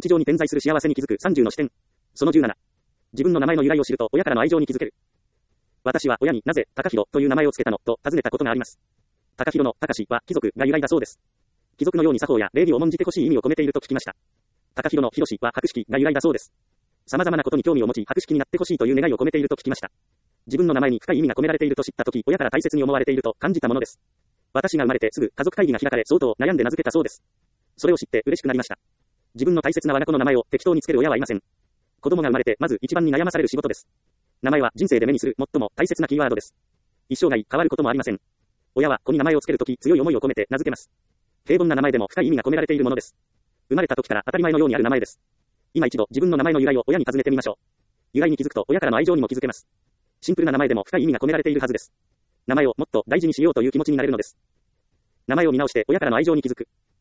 日常に点在する幸せに気づく30の視点。その17。自分の名前の由来を知ると親からの愛情に気づける。私は親になぜ高弘という名前をつけたのと尋ねたことがあります。高弘の高しは貴族が由来だそうです。貴族のように作法や礼儀を重んじてほしい意味を込めていると聞きました。高弘の広は博識が由来だそうです。様々なことに興味を持ち博識になってほしいという願いを込めていると聞きました。自分の名前に深い意味が込められていると知ったとき、親から大切に思われていると感じたものです。私が生まれてすぐ家族会議が開かれ相当悩んで名付けたそうです。それを知って嬉しくなりました。自分の大切な我が子の名前を適当につける親はいません。子供が生まれてまず一番に悩まされる仕事です。名前は人生で目にする最も大切なキーワードです。一生涯変わることもありません。親は子に名前をつけるとき強い思いを込めて名付けます。平凡な名前でも深い意味が込められているものです。生まれた時から当たり前のようにある名前です。今一度自分の名前の由来を親に尋ねてみましょう。由来に気づくと親からの愛情にも気づけます。シンプルな名前でも深い意味が込められているはずです。名前をもっと大事にしようという気持ちになれるのです。名前を見直して親からの愛情に気づく。